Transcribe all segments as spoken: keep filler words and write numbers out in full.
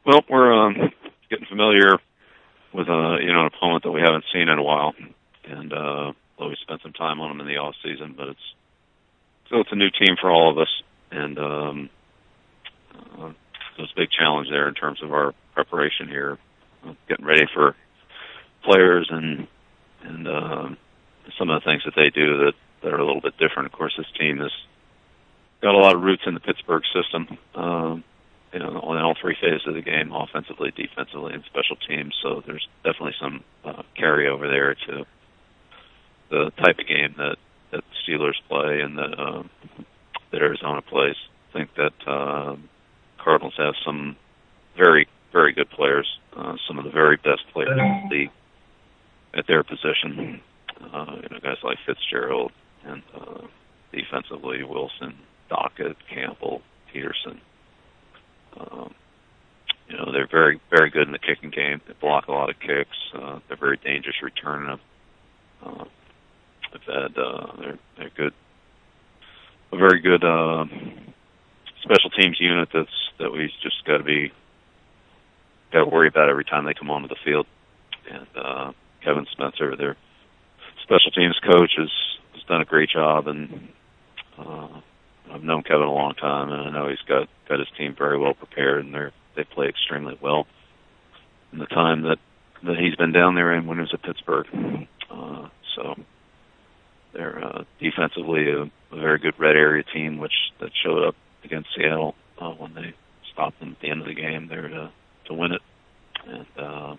Well, we're um, getting familiar with uh, you know an opponent that we haven't seen in a while, and uh, well, we spent some time on them in the off season, but it's so it's a new team for all of us, and um, uh, so it's a big challenge there in terms of our preparation here, uh, getting ready for players and and uh, some of the things that they do that, that are a little bit different. Of course, this team has got a lot of roots in the Pittsburgh system. Um, You know, on all three phases of the game, offensively, defensively, and special teams. So there's definitely some uh, carryover there to the type of game that, that the Steelers play and that, uh, that Arizona plays. I think that uh, Cardinals have some very, very good players, uh, some of the very best players in the league at their position. Uh, you know, guys like Fitzgerald and uh, defensively, Wilson, Dockett, Campbell, Peterson. Um, you know, they're very, very good in the kicking game. They block a lot of kicks. Uh, they're very dangerous returning them. Uh, they've had, uh, they're, they're good, a very good uh, special teams unit that's that we just got to be got to worry about every time they come onto the field. And uh, Kevin Spencer, their special teams coach, has, has done a great job, and uh, I've known Kevin a long time, and I know he's got, got his team very well prepared, and they they play extremely well in the time that, that he's been down there and when he was at Pittsburgh. Uh, so they're uh, defensively a, a very good red area team, which that showed up against Seattle uh, when they stopped them at the end of the game there to, to win it. And uh,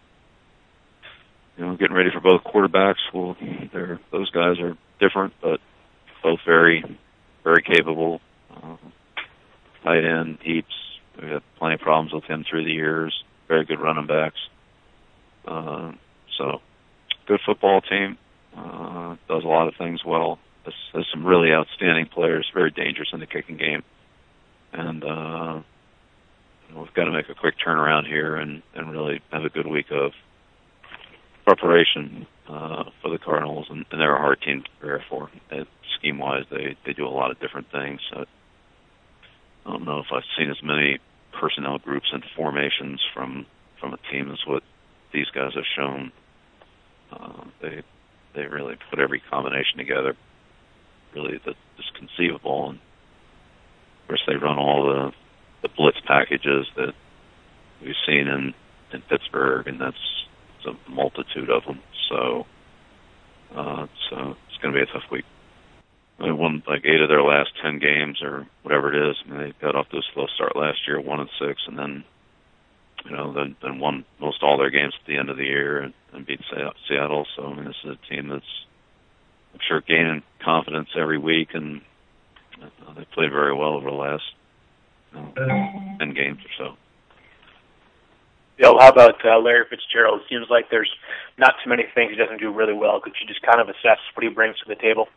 you know, getting ready for both quarterbacks. Well, they're those guys are different, but both very. Very capable, uh, tight end, Heaps. We had plenty of problems with him through the years. Very good running backs. Uh, so, good football team. Uh, does a lot of things well. Has, has some really outstanding players. Very dangerous in the kicking game. And uh, you know, we've got to make a quick turnaround here and, and really have a good week of preparation uh, for the Cardinals, and, and they're a hard team to prepare for. It, scheme-wise, they, they do a lot of different things. So I don't know if I've seen as many personnel groups and formations from from a team as what these guys have shown. Uh, they they really put every combination together, really that is conceivable. And of course, they run all the, the blitz packages that we've seen in, in Pittsburgh, and that's it's a multitude of them. So, uh, so it's going to be a tough week. They won like eight of their last ten games, or whatever it is. I mean, they got off to a slow start last year, one and six, and then, you know, then, then won most all their games at the end of the year and, and beat Seattle. So, I mean, this is a team that's, I'm sure, gaining confidence every week, and uh, they played very well over the last you know, ten games or so. Bill, how about uh, Larry Fitzgerald? It seems like there's not too many things he doesn't do really well. Could you just kind of assess what he brings to the table?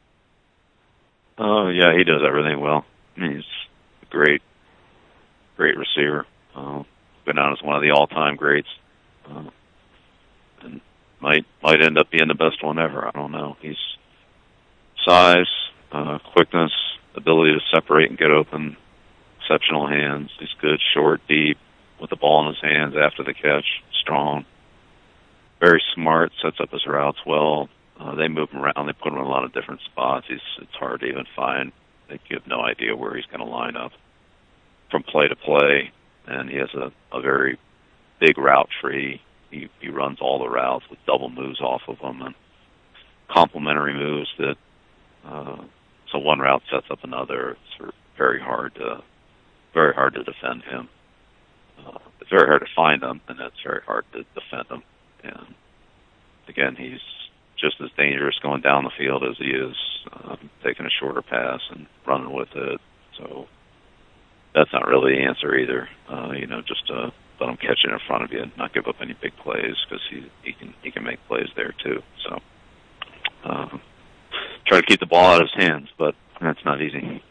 Oh, uh, yeah, he does everything well. I mean, he's a great, great receiver. Uh, been on as one of the all-time greats. Uh, and might might end up being the best one ever. I don't know. He's size, uh, quickness, ability to separate and get open, exceptional hands. He's good, short, deep, with the ball in his hands after the catch, strong, very smart, sets up his routes well. Uh, they move him around. They put him in a lot of different spots. He's, it's hard to even find. They have no idea where he's going to line up from play to play. And he has a, a very big route tree. He, he runs all the routes with double moves off of them and complementary moves that, uh, so one route sets up another. It's very hard to, very hard to defend him. Uh, it's very hard to find him, and it's very hard to defend him. And again, he's just as dangerous going down the field as he is uh, taking a shorter pass and running with it. So that's not really the answer either. Uh, you know, just uh, let him catch it in front of you and not give up any big plays, because he he can he can make plays there too. So uh, try to keep the ball out of his hands, but that's not easy.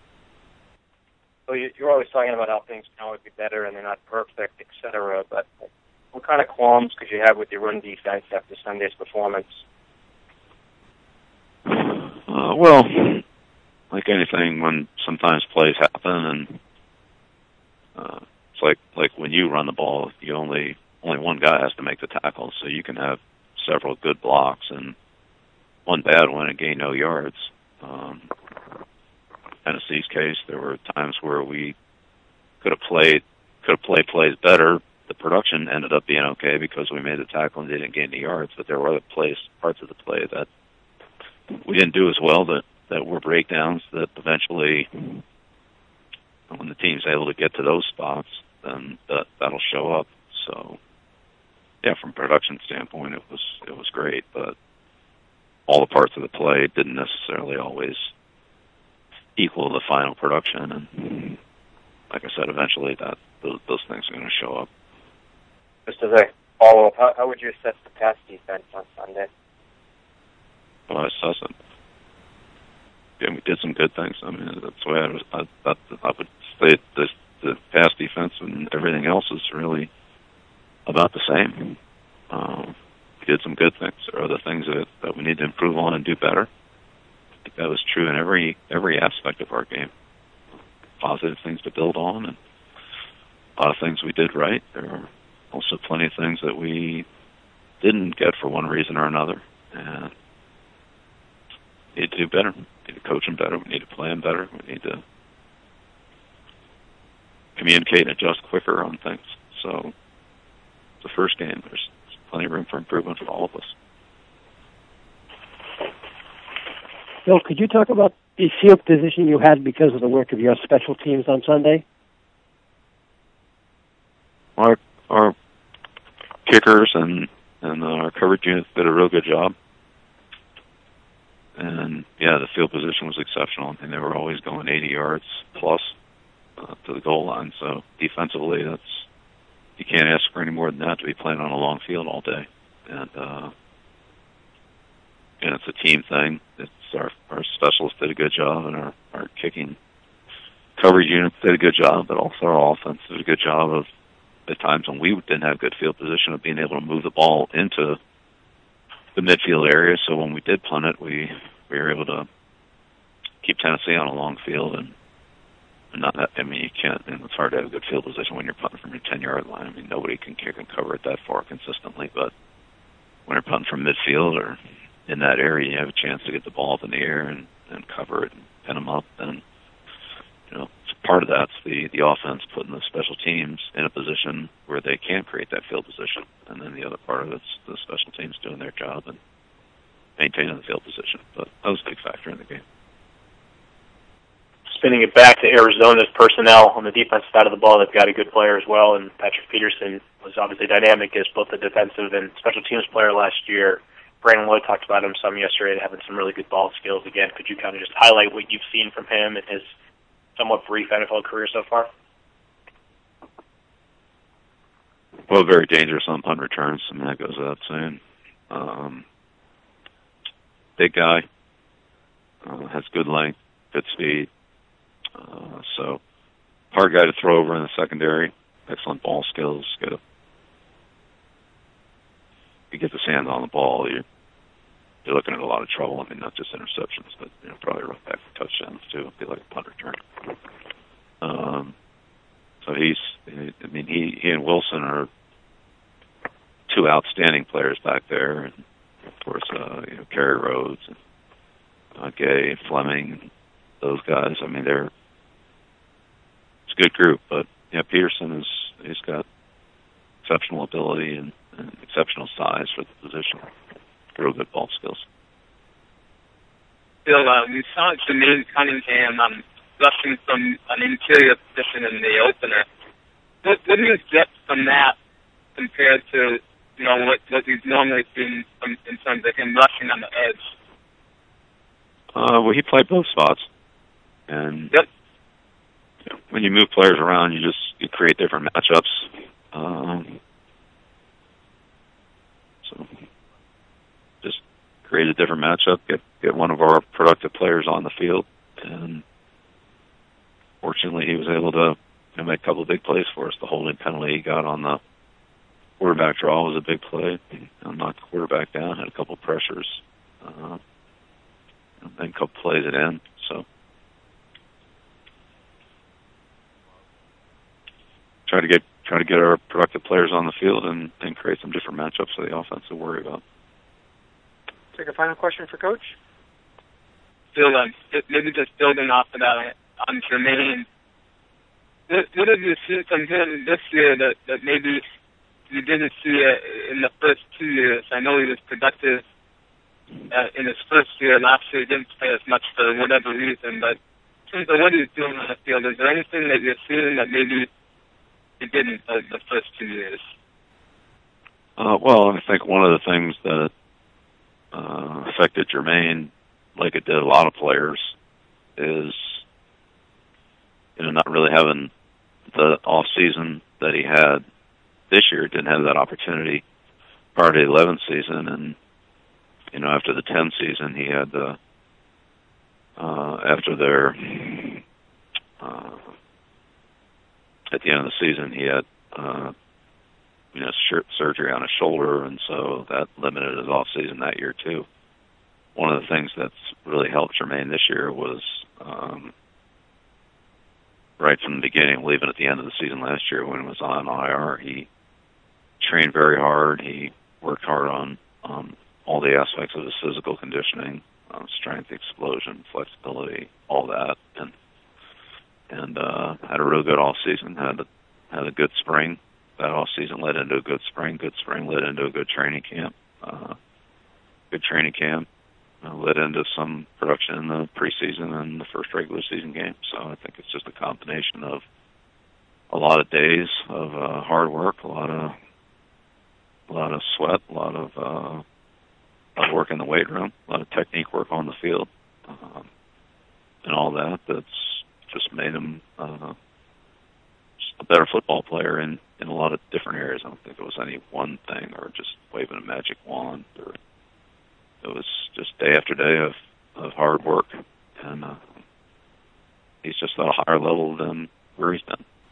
So you're always talking about how things can always be better and they're not perfect, et cetera. But what kind of qualms could you have with your run defense after Sunday's performance? Uh, well, like anything, when sometimes plays happen and uh, it's like like when you run the ball, you only only one guy has to make the tackle, so you can have several good blocks and one bad one and gain no yards. Um, Tennessee's case, there were times where we could have played could have played plays better. The production ended up being okay because we made the tackle and they didn't gain the yards, but there were other plays, parts of the play that we didn't do as well that, that were breakdowns that eventually, when the team's able to get to those spots, then that, that'll show up. So, yeah, from a production standpoint, it was it was great, but all the parts of the play didn't necessarily always equal the final production. And like I said, eventually that those, those things are going to show up. Just as a follow-up, how, how would you assess the pass defense on Sunday? Well, I assess it. Yeah, we did some good things. I mean, that's the way I, was, I, I, I would say this, the pass defense and everything else is really about the same. Um, we did some good things. There are other things that, that we need to improve on and do better. I think that was true in every every aspect of our game. Positive things to build on, and a lot of things we did right. There are also plenty of things that we didn't get for one reason or another, and we need to do better. We need to coach them better. We need to play them better. We need to communicate and adjust quicker on things. So, the first game, there's plenty of room for improvement for all of us. Bill, could you talk about the field position you had because of the work of your special teams on Sunday? Our, our kickers and, and our coverage units did a real good job. And, yeah, the field position was exceptional. I mean, they were always going eighty yards plus uh, to the goal line. So defensively, that's you can't ask for any more than that to be playing on a long field all day. And, uh, and it's a team thing. It's our, our specialists did a good job, and our, our kicking coverage units did a good job, but also our offense did a good job of, at times when we didn't have good field position, of being able to move the ball into the midfield area. So when we did punt it, we, we were able to keep Tennessee on a long field. And, and not that, I mean, you can't, and it's hard to have a good field position when you're punting from your ten-yard line. I mean, nobody can kick and cover it that far consistently, but when you're punting from midfield or in that area, you have a chance to get the ball up in the air and, and cover it and pin them up. And, you know, part of that's the, the offense putting the special teams in a position where they can create that field position. And then the other part of it's the special teams doing their job and maintaining the field position. But that was a big factor in the game. Spinning it back to Arizona's personnel on the defensive side of the ball, they've got a good player as well, and Patrick Peterson was obviously dynamic as both a defensive and special teams player last year. Brandon Lloyd talked about him some yesterday, having some really good ball skills. Again, could you kind of just highlight what you've seen from him in his somewhat brief N F L career so far? Well, very dangerous on punt returns. I mean, that goes without saying. Um, big guy, uh, has good length, good speed. Uh, so, hard guy to throw over in the secondary. Excellent ball skills. Got a you get his hands on the ball, you're, you're looking at a lot of trouble. I mean, not just interceptions, but you know, probably run back for touchdowns too. It'd be like a punt return. Um, so he's, I mean, he, he and Wilson are two outstanding players back there, and of course, uh, you know, Kerry Rhodes and uh, Gay, Fleming, those guys. I mean, they're it's a good group, but yeah, Peterson is he's got exceptional ability and, and exceptional size for the position. Real good ball skills. Bill, uh, we saw Jermaine Cunningham um, rushing from an interior position in the opener. What, what do you get from that compared to you know what, what we've normally seen from, in terms of him rushing on the edge? Uh, well, he played both spots, and yep. you know, when you move players around, you just you create different matchups. Um, so just create a different matchup, get get one of our productive players on the field, and fortunately he was able to you know, make a couple of big plays for us. The holding penalty he got on the quarterback draw was a big play. You know, knocked the quarterback down, had a couple of pressures, uh, and then a couple plays at end. So try to get try to get our productive players on the field and, and create some different matchups for the offense to worry about. Take a final question for Coach. Phil, um, maybe just building off of that on Jermaine. What, what have you seen from him this year that, that maybe you didn't see it in the first two years? I know he was productive uh, in his first year. Last year he didn't play as much for whatever reason, but in terms of what he's doing on the field, is there anything that you're seeing that maybe he didn't uh, the first two years? Uh, well, I think one of the things that uh, affected Jermaine, like it did a lot of players, is you know not really having the off season that he had this year. Didn't have that opportunity prior to the eleventh season, and you know after the tenth season, he had the uh, after their uh, at the end of the season, he had uh, you know sh- surgery on his shoulder, and so that limited his off season that year too. One of the things that's really helped Jermaine this year was um, right from the beginning, leaving at the end of the season last year when he was on I R. He trained very hard. He worked hard on um, all the aspects of his physical conditioning, uh, strength, explosion, flexibility, all that, and and uh, had a real good off season. Had a, had a good spring. That off season led into a good spring. Good spring led into a good training camp. Uh, good training camp. Uh, led into some production in the preseason and the first regular season game. So I think it's just a combination of a lot of days of uh, hard work, a lot of a lot of sweat, a lot of, uh, a lot of work in the weight room, a lot of technique work on the field, um, and all that. That's just made him uh, just a better football player in, in a lot of different areas. I don't think it was any one thing or just waving a magic wand or. It was just day after day of, of hard work, and uh, he's just at a higher level than where he's been.